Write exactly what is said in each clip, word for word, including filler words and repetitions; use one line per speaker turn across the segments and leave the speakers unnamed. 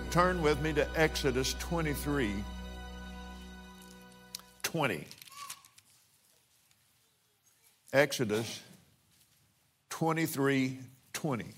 turn with me to Exodus twenty-three twenty. Exodus twenty-three twenty.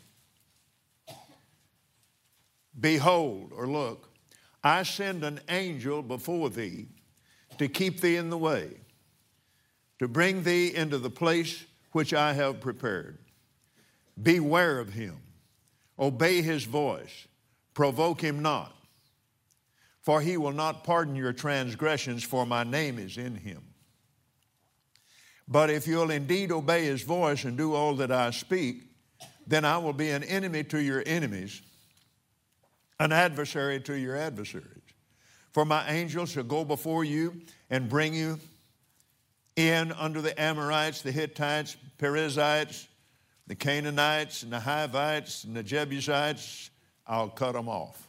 Behold, or look, I send an angel before thee to keep thee in the way, to bring thee into the place which I have prepared. Beware of him, obey his voice, provoke him not, for he will not pardon your transgressions, for my name is in him. But if you'll indeed obey his voice and do all that I speak, then I will be an enemy to your enemies, an adversary to your adversaries. For my angel shall go before you and bring you in under the Amorites, the Hittites, Perizzites, the Canaanites, and the Hivites, and the Jebusites. I'll cut them off.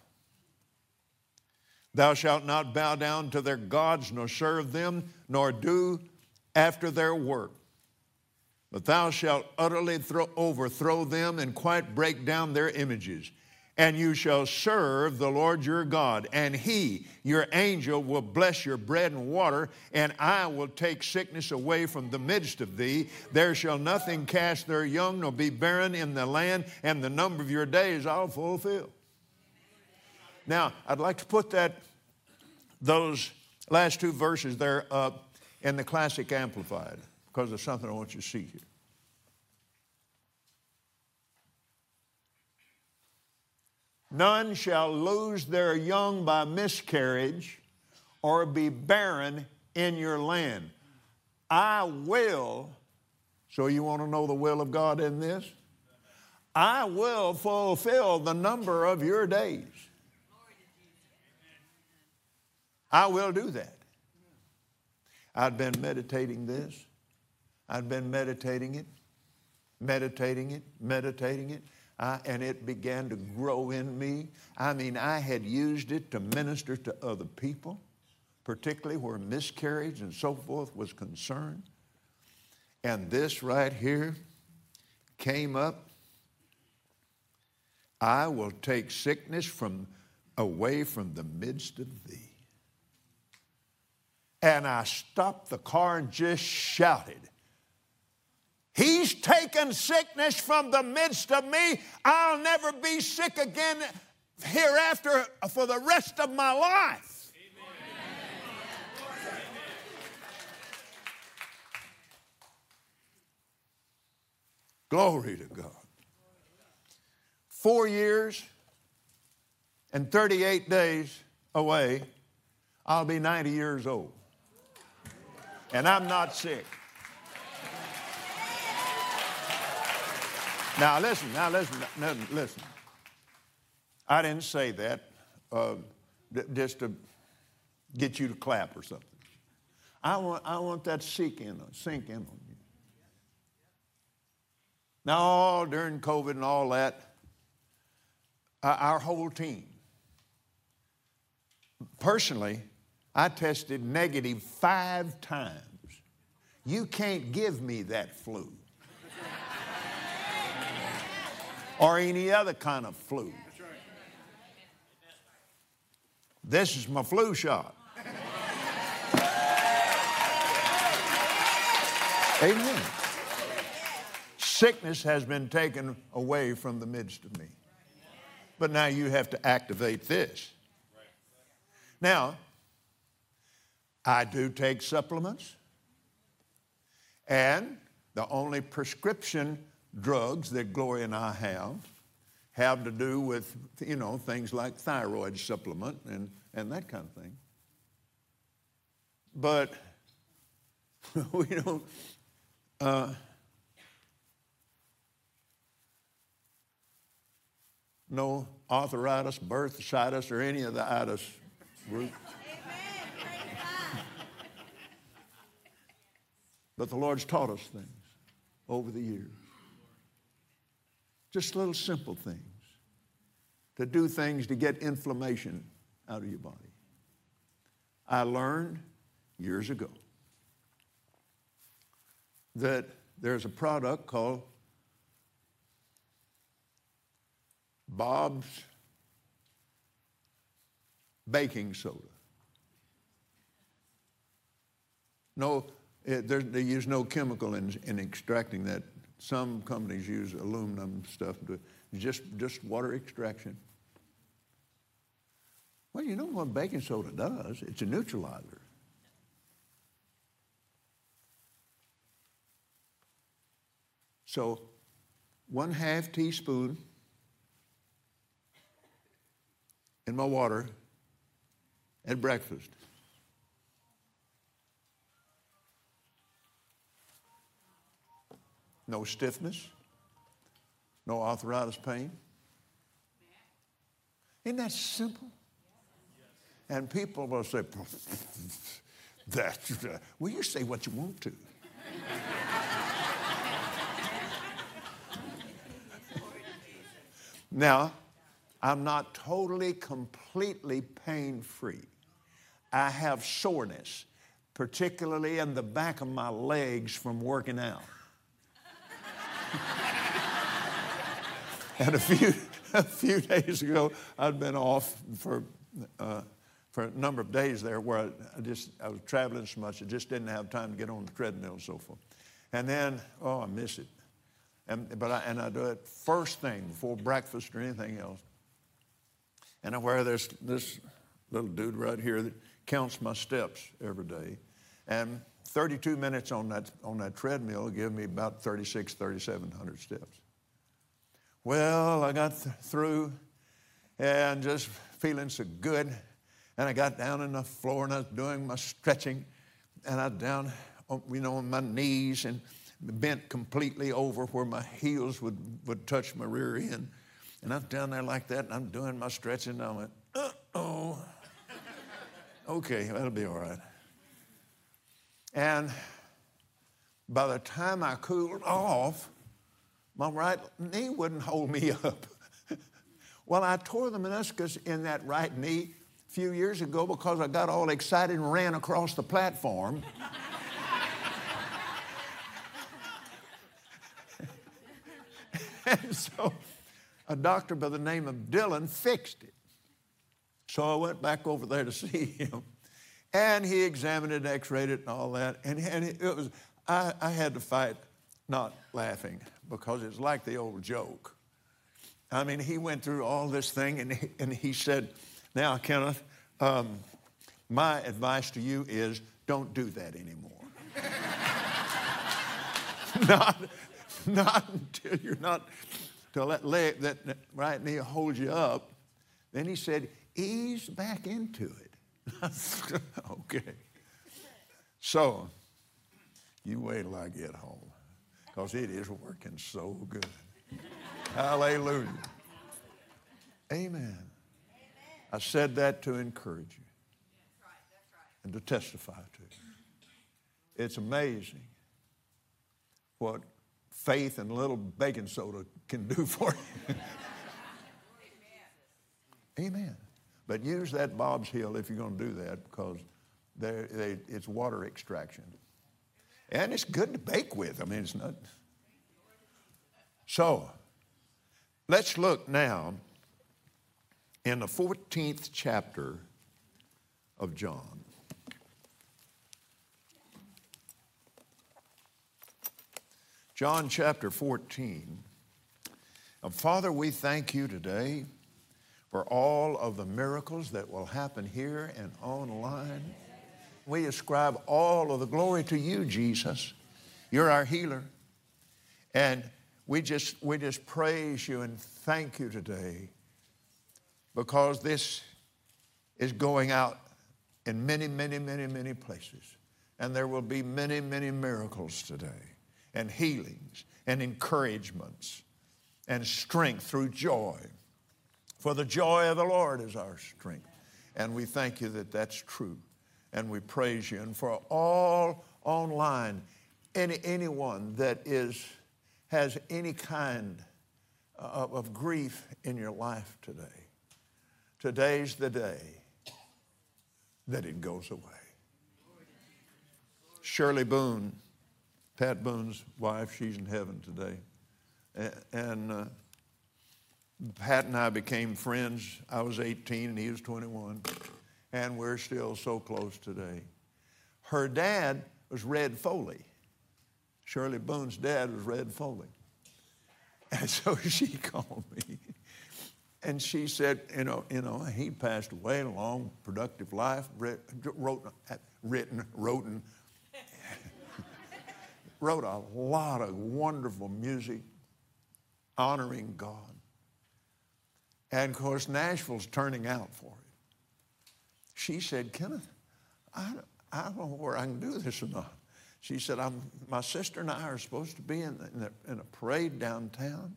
Thou shalt not bow down to their gods, nor serve them, nor do after their work. But thou shalt utterly throw, overthrow them and quite break down their images. And you shall serve the Lord your God, and he, your angel, will bless your bread and water, and I will take sickness away from the midst of thee. There shall nothing cast their young, nor be barren in the land, and the number of your days I'll fulfill. Now, I'd like to put that, those last two verses there up in the Classic Amplified, because there's something I want you to see here. None shall lose their young by miscarriage or be barren in your land. I will, so you want to know the will of God in this? I will fulfill the number of your days. I will do that. I'd been meditating this. I'd been meditating it, meditating it, meditating it. I, and it began to grow in me. I mean, I had used it to minister to other people, particularly where miscarriage and so forth was concerned. And this right here came up. I will take sickness from away from the midst of thee. And I stopped the car and just shouted, He's taken sickness from the midst of me. I'll never be sick again hereafter for the rest of my life. Amen. Glory to God. Four years and thirty-eight days away, I'll be ninety years old. And I'm not sick. Now listen, now listen, now listen. I didn't say that uh, just to get you to clap or something. I want, I want that sink in, sink in on you. Now, during COVID and all that, our whole team, personally, I tested negative five times. You can't give me that flu. Or any other kind of flu. This is my flu shot. Amen. Sickness has been taken away from the midst of me. But now you have to activate this. Now, I do take supplements. And the only prescription drugs that Gloria and I have have to do with, you know, things like thyroid supplement and, and that kind of thing. But we don't, uh, no arthritis, bursitis, or any of the itis group. But the Lord's taught us things over the years. Just little simple things. To do things to get inflammation out of your body. I learned years ago that there's a product called Bob's baking soda. No, it, there, they use no chemical in, in extracting that. Some companies use aluminum stuff to just just water extraction. Well, you know what baking soda does? It's a neutralizer. So, one half teaspoon in my water at breakfast. No stiffness, no arthritis pain. Isn't that simple? And people will say, that, well, you say what you want to. Now, I'm not totally, completely pain-free. I have soreness, particularly in the back of my legs from working out. And a few, a few days ago, I'd been off for, uh, for a number of days there where I, I just, I was traveling so much, I just didn't have time to get on the treadmill and so forth. And then, oh, I miss it. And, but I, and I do it first thing before breakfast or anything else. And I wear this, this little dude right here that counts my steps every day. And thirty-two minutes on that, on that treadmill give me about thirty-six, thirty-seven hundred steps. Well, I got th- through and just feeling so good. And I got down on the floor and I was doing my stretching. And I was down, you know, on my knees and bent completely over where my heels would, would touch my rear end. And I'm down there like that, and I'm doing my stretching, and I went, uh-oh. Okay, that'll be all right. And by the time I cooled off, my right knee wouldn't hold me up. Well, I tore the meniscus in that right knee a few years ago because I got all excited and ran across the platform. And so a doctor by the name of Dylan fixed it. So I went back over there to see him. And he examined it, x-rayed it and all that. And, and it was, I, I had to fight not laughing because it's like the old joke. I mean, he went through all this thing and he, and he said, now, Kenneth, um, my advice to you is don't do that anymore. not, not until you're not, till that leg, that right knee holds you up. Then he said, ease back into it. Okay. So, you wait till I get home, because it is working so good. Hallelujah. Amen. Amen. I said that to encourage you. That's right, that's right. And to testify to you. It's amazing what faith and a little baking soda can do for you. Amen. But use that Bob's Hill if you're going to do that, because they, it's water extraction. And it's good to bake with. I mean, it's not. So, let's look now in the fourteenth chapter of John. John chapter fourteen. Now, Father, we thank you today for all of the miracles that will happen here and online. We ascribe all of the glory to you, Jesus. You're our healer. And we just, we just praise you and thank you today, because this is going out in many, many, many, many places. And there will be many, many miracles today, and healings, and encouragements, and strength through joy. For the joy of the Lord is our strength. And we thank you that that's true. And we praise you. And for all online, any, anyone that is, has any kind of, of grief in your life today, today's the day that it goes away. Shirley Boone, Pat Boone's wife, she's in heaven today. And, and uh, Pat and I became friends. I was eighteen and he was twenty-one. And we're still so close today. Her dad was Red Foley. Shirley Boone's dad was Red Foley. And so she called me. And she said, you know, you know, he passed away, a long, productive life, wrote, written, wrote, and wrote a lot of wonderful music, honoring God. And, of course, Nashville's turning out for it. She said, Kenneth, I, I don't know where I can do this or not. She said, I'm, my sister and I are supposed to be in, the, in, the, in a parade downtown.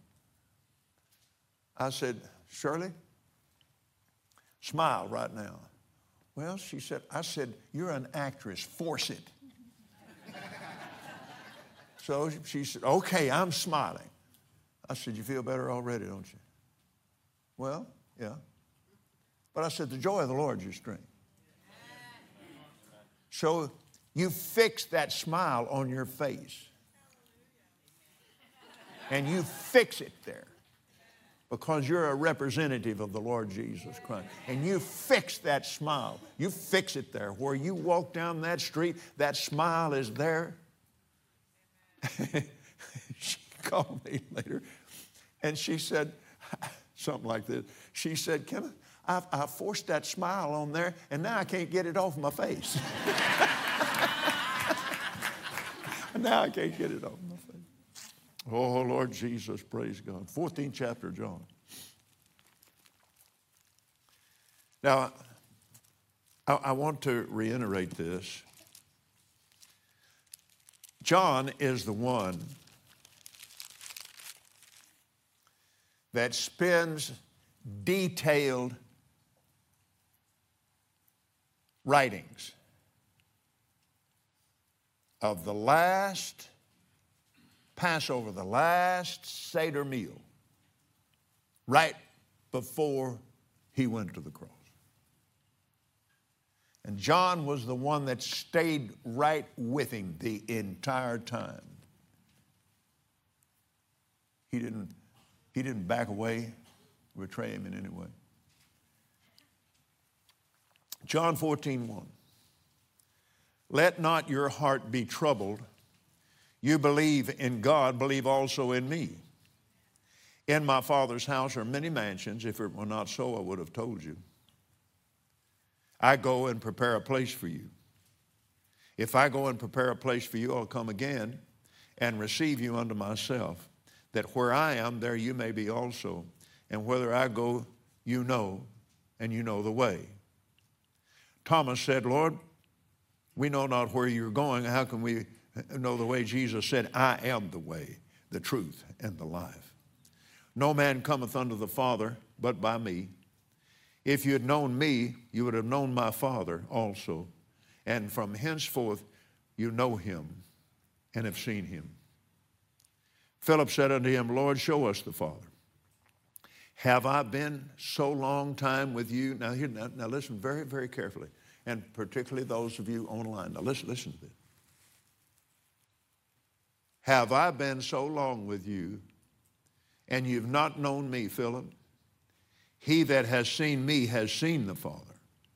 I said, Shirley, smile right now. Well, she said, I said, you're an actress, force it. So she said, okay, I'm smiling. I said, you feel better already, don't you? Well, yeah. But I said, the joy of the Lord is your strength. So you fix that smile on your face. And you fix it there. Because you're a representative of the Lord Jesus Christ. And you fix that smile. You fix it there. Where you walk down that street, that smile is there. She called me later. And she said, something like this. She said, Kenneth, I, I forced that smile on there, and now I can't get it off my face. Now I can't get it off my face. Oh, Lord Jesus, praise God. fourteenth chapter of John. Now, I, I want to reiterate this. John is the one that spends detailed writings of the last Passover, the last Seder meal, right before he went to the cross. And John was the one that stayed right with him the entire time. He didn't, he didn't back away, betray him in any way. John fourteen one. Let not your heart be troubled. You believe in God, believe also in me. In my Father's house are many mansions. If it were not so, I would have told you. I go and prepare a place for you. If I go and prepare a place for you, I'll come again and receive you unto myself, that where I am, there you may be also. And whither I go, you know, and you know the way. Thomas said, Lord, we know not where you're going. How can we know the way? Jesus said, I am the way, the truth, and the life. No man cometh unto the Father but by me. If you had known me, you would have known my Father also. And from henceforth you know him and have seen him. Philip said unto him, Lord, show us the Father. Have I been so long time with you? Now, here, now, now listen very, very carefully, and particularly those of you online. Now listen, listen to this. Have I been so long with you, and you've not known me, Philip? He that has seen me has seen the Father.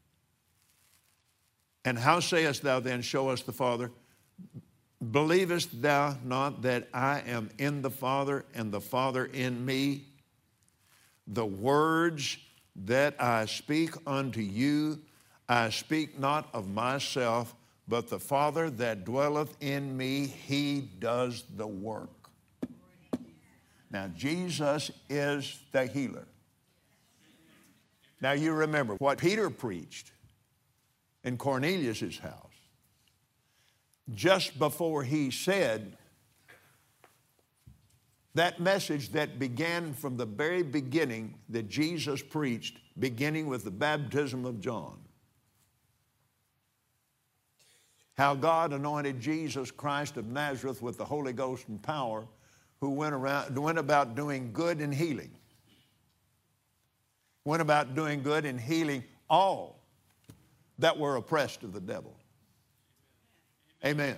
And how sayest thou then, show us the Father? Believest thou not that I am in the Father, and the Father in me? The words that I speak unto you, I speak not of myself, but the Father that dwelleth in me, he does the work. Now, Jesus is the healer. Now, you remember what Peter preached in Cornelius' house. Just before he said that message that began from the very beginning that Jesus preached, beginning with the baptism of John. How God anointed Jesus Christ of Nazareth with the Holy Ghost and power, who went around, went about doing good and healing. Went about doing good and healing all that were oppressed of the devil. Amen.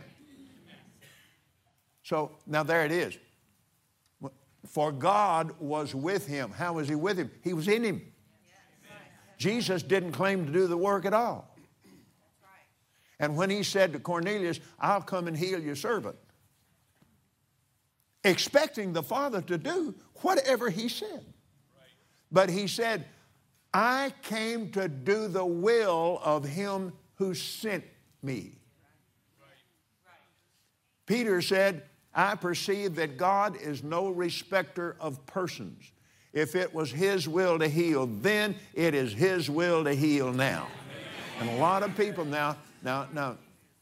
So now there it is. For God was with him. How was he with him? He was in him. Jesus didn't claim to do the work at all. And when he said to Cornelius, I'll come and heal your servant, expecting the Father to do whatever he said. But he said, I came to do the will of him who sent me. Peter said, I perceive that God is no respecter of persons. If it was his will to heal then, it is his will to heal now. And a lot of people now, now, now,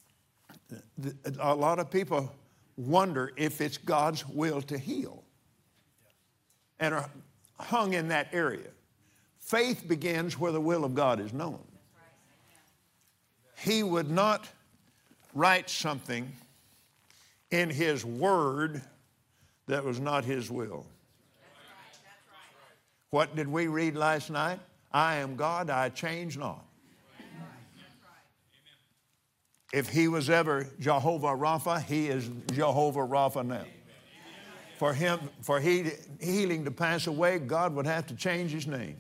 a lot of people wonder if it's God's will to heal and are hung in that area. Faith begins where the will of God is known. He would not write something in his word that was not his will. What did we read last night? I am God, I change not. If he was ever Jehovah Rapha, he is Jehovah Rapha now. For him, for he, healing to pass away, God would have to change his name.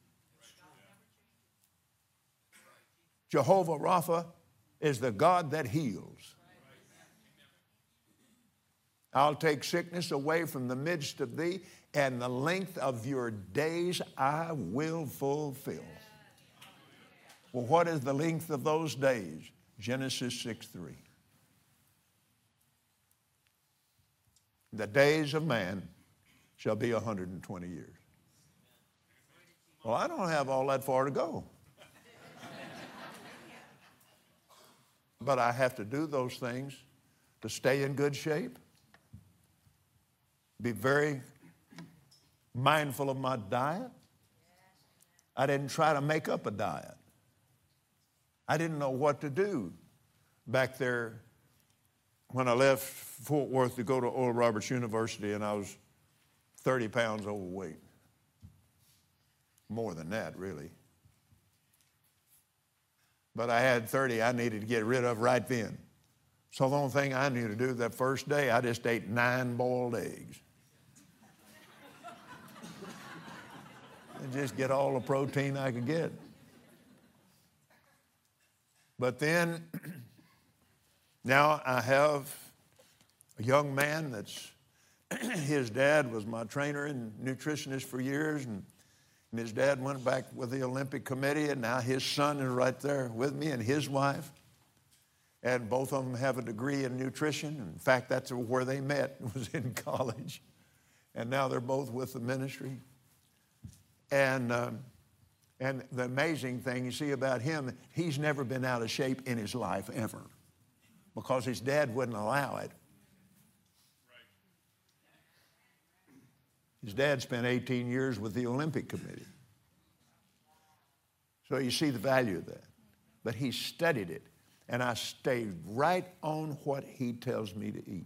Jehovah Rapha is the God that heals. I'll take sickness away from the midst of thee, and the length of your days I will fulfill. Well, what is the length of those days? Genesis six three. The days of man shall be one hundred twenty years. Well, I don't have all that far to go. But I have to do those things to stay in good shape, be very mindful of my diet. I didn't try to make up a diet. I didn't know what to do back there when I left Fort Worth to go to Oral Roberts University, and I was thirty pounds overweight. More than that, really. But I had thirty I needed to get rid of right then. So the only thing I knew to do that first day, I just ate nine boiled eggs. And just get all the protein I could get. But then, now I have a young man that's, his dad was my trainer and nutritionist for years, and, and his dad went back with the Olympic Committee, and now his son is right there with me and his wife. And both of them have a degree in nutrition. In fact, that's where they met, was in college. And now they're both with the ministry. And, um, and the amazing thing you see about him, he's never been out of shape in his life ever, because his dad wouldn't allow it. His dad spent eighteen years with the Olympic Committee. So you see the value of that. But he studied it, and I stayed right on what he tells me to eat.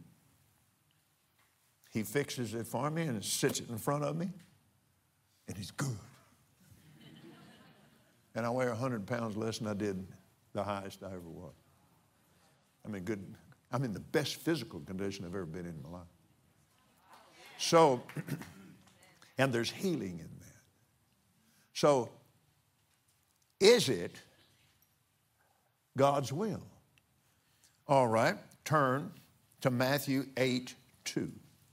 He fixes it for me and sits it in front of me, and it's good. And I weigh one hundred pounds less than I did the highest I ever was. I mean, good. I'm in the best physical condition I've ever been in my life. So, and there's healing in that. So, is it God's will? All right, turn to Matthew eight two.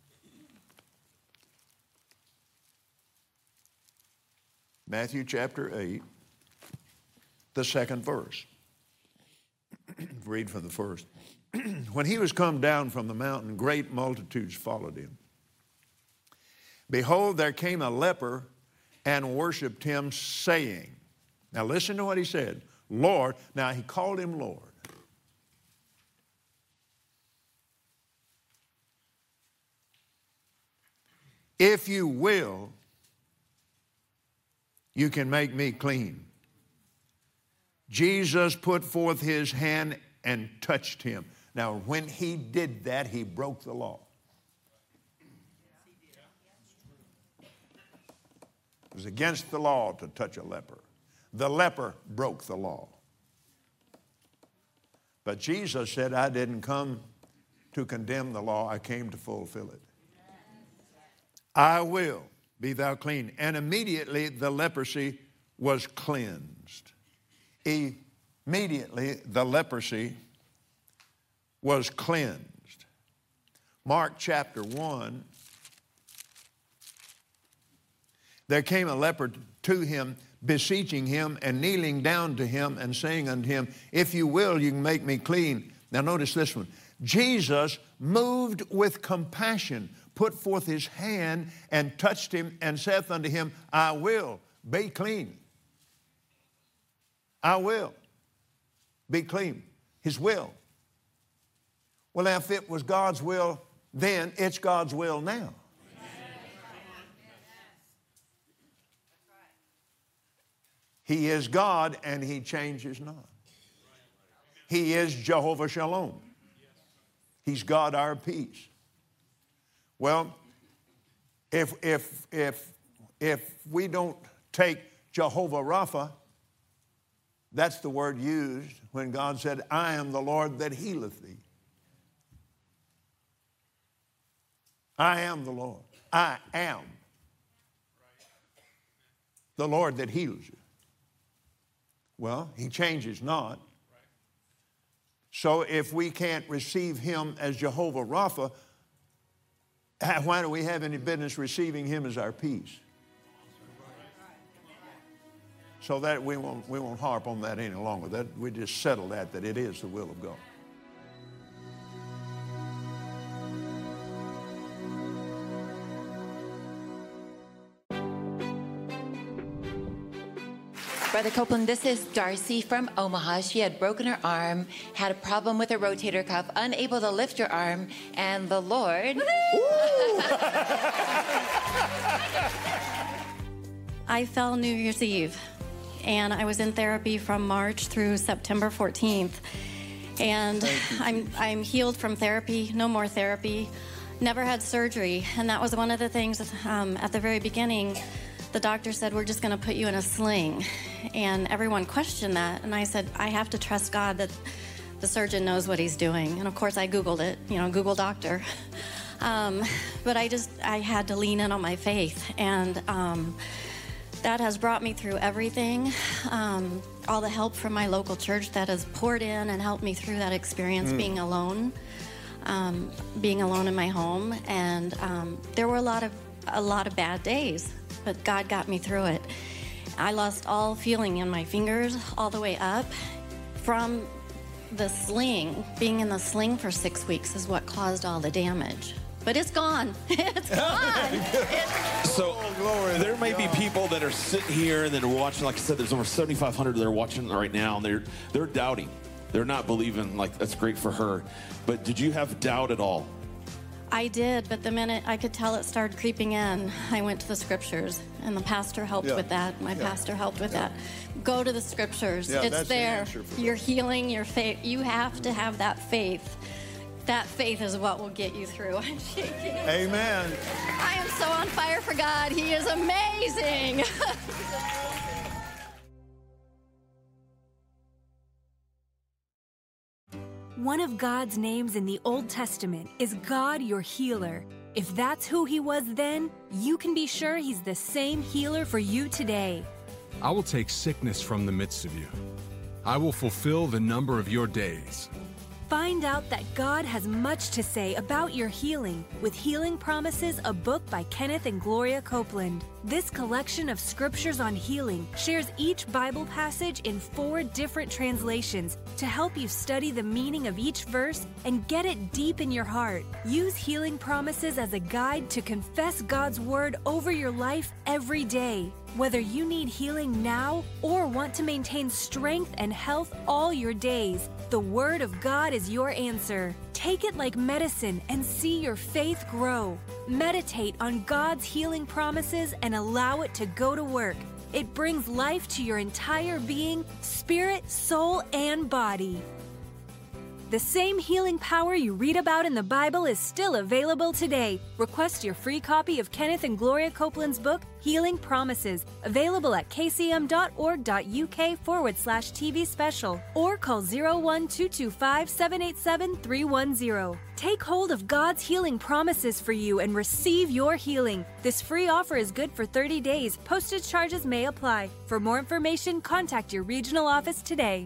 Matthew chapter eight, the second verse. Read from the first. When he was come down from the mountain, great multitudes followed him. Behold, there came a leper and worshiped him, saying, now listen to what he said, Lord. Now he called him Lord. If you will, you can make me clean. Jesus put forth his hand and touched him. Now, when he did that, he broke the law. It was against the law to touch a leper. The leper broke the law. But Jesus said, I didn't come to condemn the law, I came to fulfill it. I will be thou clean. And immediately the leprosy was cleansed. Immediately, the leprosy was cleansed. Mark chapter one, there came a leper to him, beseeching him and kneeling down to him and saying unto him, if you will, you can make me clean. Now notice this one. Jesus, moved with compassion, put forth his hand and touched him and saith unto him, I will be clean. I will be clean. His will. Well, now, if it was God's will then, it's God's will now. He is God and he changes not. He is Jehovah Shalom. He's God our peace. Well, if, if, if, if we don't take Jehovah Rapha, that's the word used when God said, I am the Lord that healeth thee. I am the Lord. I am the Lord that heals you. Well, he changes not. So if we can't receive him as Jehovah Rapha, why do we have any business receiving him as our peace? So that we won't, we won't harp on that any longer. That, we just settle that, that it is the will of God.
Brother Copeland, this is Darcy from Omaha. She had broken her arm, had a problem with her rotator cuff, unable to lift her arm, and the Lord...
I fell New Year's Eve, and I was in therapy from March through September fourteenth. And I'm, I'm healed from therapy, no more therapy, never had surgery. And that was one of the things um, at the very beginning. The doctor said, we're just going to put you in a sling. And everyone questioned that. And I said, I have to trust God that the surgeon knows what he's doing. And of course, I Googled it, you know, Google doctor. Um, but I just, I had to lean in on my faith. And um, that has brought me through everything. Um, all the help from my local church that has poured in and helped me through that experience, mm. being alone, um, being alone in my home. And um, there were a lot of, a lot of bad days. But God got me through it. I lost all feeling in my fingers all the way up. From the sling, being in the sling for six weeks is what caused all the damage. But it's gone. It's gone. It's
so oh, there may be people that are sitting here and that are watching. Like I said, there's over seventy-five hundred that are watching right now, and they're they're doubting. They're not believing. Like, that's great for her. But did you have doubt at all?
I did, but the minute I could tell it started creeping in, I went to the scriptures, and the pastor helped yeah. with that. My yeah. pastor helped with yeah. that. Go to the scriptures.
Yeah,
it's
that's
there.
The for
You're healing your faith. You have to have that faith. That faith is what will get you through. I'm shaking.
Amen.
I am so on fire for God. He is amazing.
One of God's names in the Old Testament is God your healer. If that's who he was then, you can be sure he's the same healer for you today.
I will take sickness from the midst of you. I will fulfill the number of your days.
Find out that God has much to say about your healing with Healing Promises, a book by Kenneth and Gloria Copeland. This collection of scriptures on healing shares each Bible passage in four different translations to help you study the meaning of each verse and get it deep in your heart. Use Healing Promises as a guide to confess God's word over your life every day. Whether you need healing now or want to maintain strength and health all your days, the Word of God is your answer. Take it like medicine and see your faith grow. Meditate on God's healing promises and allow it to go to work. It brings life to your entire being, spirit, soul, and body. The same healing power you read about in the Bible is still available today. Request your free copy of Kenneth and Gloria Copeland's book, Healing Promises, available at kcm.org.uk forward slash TV special, or call zero one two two five seven eight seven three one zero. Take hold of God's healing promises for you and receive your healing. This free offer is good for thirty days. Postage charges may apply. For more information, contact your regional office today.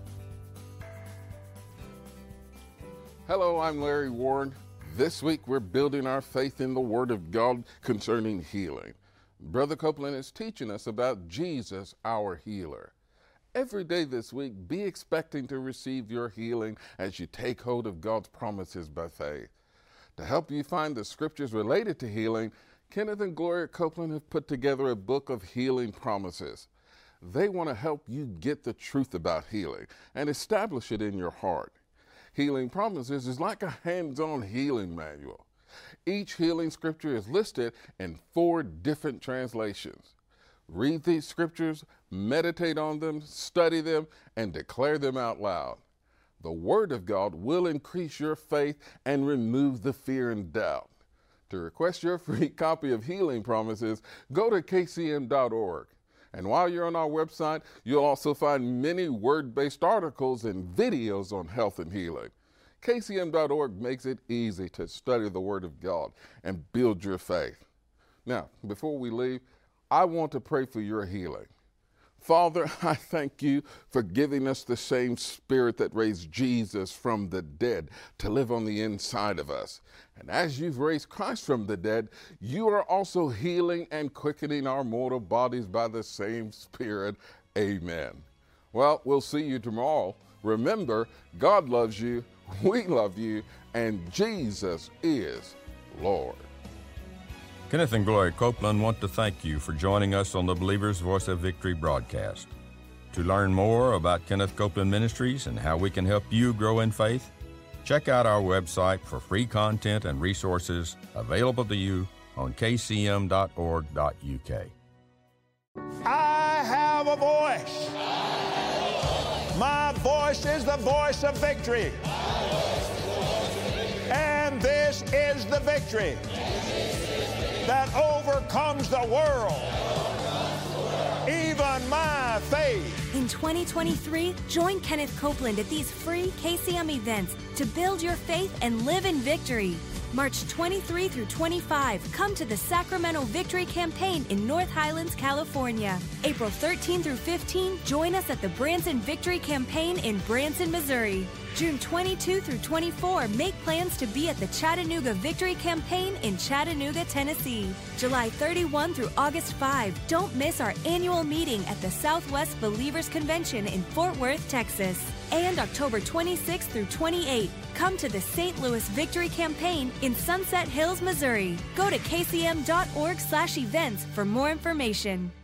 Hello, I'm Larry Warren. This week we're building our faith in the Word of God concerning healing. Brother Copeland is teaching us about Jesus, our healer. Every day this week, be expecting to receive your healing as you take hold of God's promises by faith. To help you find the scriptures related to healing, Kenneth and Gloria Copeland have put together a book of healing promises. They want to help you get the truth about healing and establish it in your heart. Healing Promises is like a hands-on healing manual. Each healing scripture is listed in four different translations. Read these scriptures, meditate on them, study them, and declare them out loud. The Word of God will increase your faith and remove the fear and doubt. To request your free copy of Healing Promises, go to k c m dot org. And while you're on our website, you'll also find many word-based articles and videos on health and healing. k c m dot org makes it easy to study the Word of God and build your faith. Now, before we leave, I want to pray for your healing. Father, I thank you for giving us the same Spirit that raised Jesus from the dead to live on the inside of us. And as you've raised Christ from the dead, you are also healing and quickening our mortal bodies by the same Spirit. Amen. Well, we'll see you tomorrow. Remember, God loves you, we love you, and Jesus is Lord.
Kenneth and Gloria Copeland want to thank you for joining us on the Believer's Voice of Victory broadcast. To learn more about Kenneth Copeland Ministries and how we can help you grow in faith, check out our website for free content and resources available to you on k c m dot org dot u k.
I have a voice. My voice is the voice of victory. And this is the victory that overcomes the world, even my faith.
In twenty twenty-three, join Kenneth Copeland at these free K C M events to build your faith and live in victory. March twenty-third through twenty-fifth, come to the Sacramento Victory Campaign in North Highlands, California. April thirteenth through fifteenth, join us at the Branson Victory Campaign in Branson, Missouri. June twenty-second through twenty-fourth, make plans to be at the Chattanooga Victory Campaign in Chattanooga, Tennessee. July thirty-first through August fifth, don't miss our annual meeting at the Southwest Believers Convention in Fort Worth, Texas. And October twenty-sixth through twenty-eighth, come to the Saint Louis Victory Campaign in Sunset Hills, Missouri. Go to k c m dot org slash events for more information.